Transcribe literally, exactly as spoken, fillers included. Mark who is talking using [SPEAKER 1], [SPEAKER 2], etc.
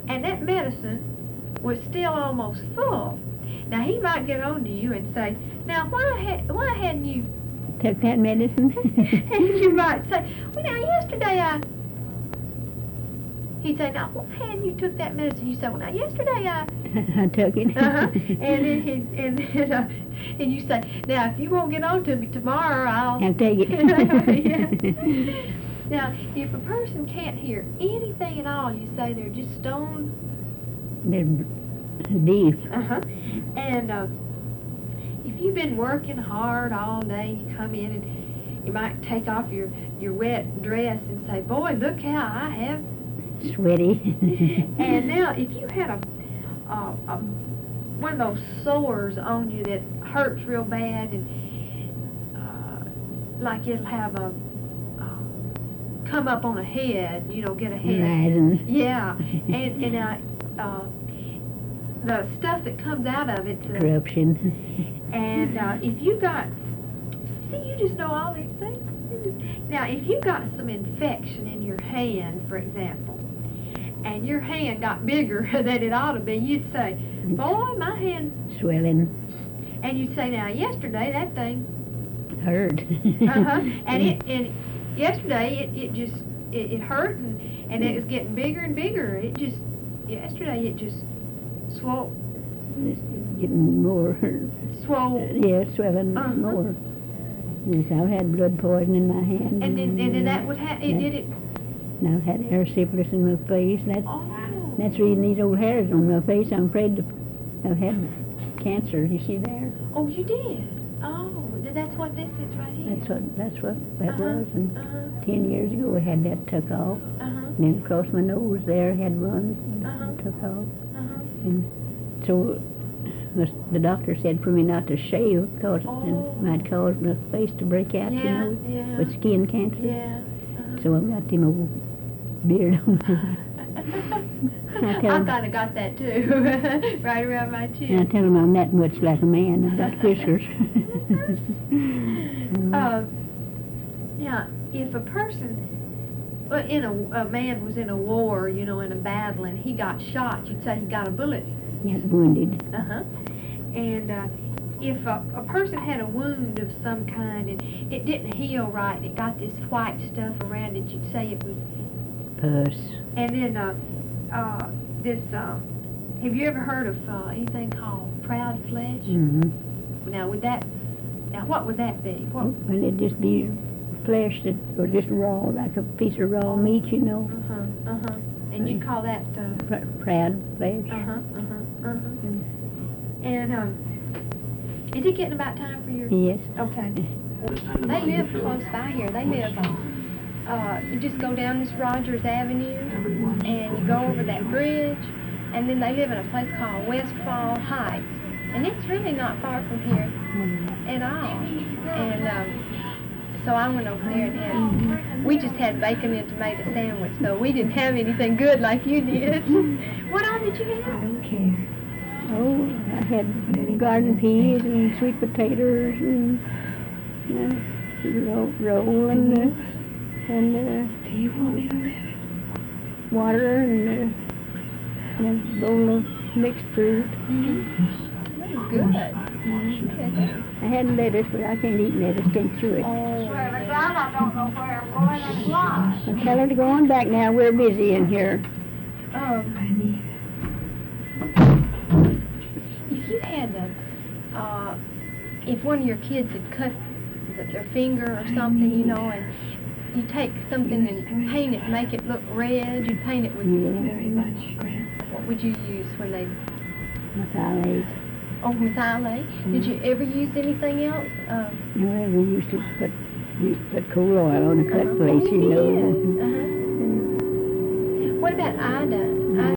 [SPEAKER 1] and that medicine was still almost full. Now he might get on to you and say, now why ha- why hadn't you
[SPEAKER 2] took that medicine?
[SPEAKER 1] and you might say, well now yesterday I he'd say, now why hadn't you took that medicine? You say, well now yesterday I
[SPEAKER 2] I took it.
[SPEAKER 1] uh-huh. and then he and then, uh, and you say, now if you won't get on to me tomorrow I'll
[SPEAKER 2] I'll take it.
[SPEAKER 1] Yeah. Now if a person can't hear anything at all, you say they're just stone
[SPEAKER 2] They're deaf.
[SPEAKER 1] Uh-huh. And uh, if you've been working hard all day, you come in and you might take off your, your wet dress and say, boy, look how I have.
[SPEAKER 2] Sweaty.
[SPEAKER 1] And now if you had a, a, a one of those sores on you that hurts real bad, and uh, like it'll have a uh, come up on a head, you know, get a head.
[SPEAKER 2] Rising.
[SPEAKER 1] Yeah. And, and uh, uh, the stuff that comes out of it. Uh,
[SPEAKER 2] Corruption.
[SPEAKER 1] and uh, if you got, see, you just know all these things. Now, if you got some infection in your hand, for example, and your hand got bigger than it ought to be, you'd say, boy, my hand.
[SPEAKER 2] Swelling.
[SPEAKER 1] And you'd say, now, yesterday that thing.
[SPEAKER 2] Hurt.
[SPEAKER 1] uh-huh. And it, and yesterday it, it just, it, it hurt, and, and it was getting bigger and bigger. It just, yesterday it just swole.
[SPEAKER 2] It's getting more.
[SPEAKER 1] Swole.
[SPEAKER 2] Yeah, swelling
[SPEAKER 1] Uh-huh.
[SPEAKER 2] more. Yes, I've had blood poison in my hand.
[SPEAKER 1] And then, and then that would have, it
[SPEAKER 2] Yeah.
[SPEAKER 1] did it.
[SPEAKER 2] And I've had erysipelas in my face. That's,
[SPEAKER 1] Oh.
[SPEAKER 2] that's the reason these old hairs on my face. I'm afraid to, I've had cancer. You see there?
[SPEAKER 1] Oh, you did? Oh, th- that's what this is right here.
[SPEAKER 2] That's what, that's what that
[SPEAKER 1] Uh-huh.
[SPEAKER 2] was. And
[SPEAKER 1] Uh-huh.
[SPEAKER 2] ten years ago I had that took off.
[SPEAKER 1] Uh-huh.
[SPEAKER 2] And then across my nose there I had one
[SPEAKER 1] Uh-huh.
[SPEAKER 2] took off.
[SPEAKER 1] Uh-huh.
[SPEAKER 2] And so the, the doctor said for me not to shave because
[SPEAKER 1] Oh.
[SPEAKER 2] it might cause my face to break out, you
[SPEAKER 1] Yeah,
[SPEAKER 2] know,
[SPEAKER 1] yeah.
[SPEAKER 2] with skin cancer.
[SPEAKER 1] Yeah. Uh-huh.
[SPEAKER 2] So I've got them old beard on. I
[SPEAKER 1] I
[SPEAKER 2] tell 'em-
[SPEAKER 1] kind of got that too, right around my
[SPEAKER 2] And I
[SPEAKER 1] chin.
[SPEAKER 2] tell them I'm that much like a man. I've got whiskers.
[SPEAKER 1] Uh, now, if a person, well, in a, a man was in a war, you know, in a battle, and he got shot, you'd say he got a bullet.
[SPEAKER 2] Got wounded.
[SPEAKER 1] Uh-huh. And uh, if a, a person had a wound of some kind and it didn't heal right, and it got this white stuff around it, you'd say it was.
[SPEAKER 2] Pus.
[SPEAKER 1] And then uh, uh, this, uh, have you ever heard of uh, anything called proud flesh?
[SPEAKER 2] Mm-hmm.
[SPEAKER 1] Now, would that, now what would that be? What?
[SPEAKER 2] Well, it'd just be flesh that, or just raw, like a piece of raw meat, you know.
[SPEAKER 1] Uh-huh, uh-huh. And you call that, uh,
[SPEAKER 2] Pr- Proud flesh.
[SPEAKER 1] uh-huh, uh-huh, uh-huh. And, um, is it getting about time for your?
[SPEAKER 2] Yes.
[SPEAKER 1] Okay. They live close by here. They live, uh, uh, you just go down this Rogers Avenue, and you go over that bridge, and then they live in a place called Westfall Heights. And it's really not far from here
[SPEAKER 2] Mm-hmm.
[SPEAKER 1] at all. And, um, so I went over there and had, we just had bacon and tomato sandwich, so we didn't have anything good like you did. What all did you have?
[SPEAKER 2] Oh, I had garden peas and sweet potatoes and uh, roll, roll and uh, and uh, water and, uh, and a bowl of mixed fruit.
[SPEAKER 1] Mm-hmm. That was good. Mm-hmm.
[SPEAKER 2] I had lettuce, but I can't eat lettuce. Can't chew it.
[SPEAKER 1] Oh.
[SPEAKER 2] Well, tell her to go on back now. We're busy in here.
[SPEAKER 1] Um, if you had a, uh, if one of your kids had cut th- their finger or something, you know, and you take something and paint it, make it look red, you paint it with,
[SPEAKER 2] Yeah.
[SPEAKER 1] what would you use when they,
[SPEAKER 2] Methylate.
[SPEAKER 1] oh, methylate? Did you ever use anything else? Um,
[SPEAKER 2] No, we used to put we put coal oil on a cut place, you know.
[SPEAKER 1] Uh-huh. What about iodine?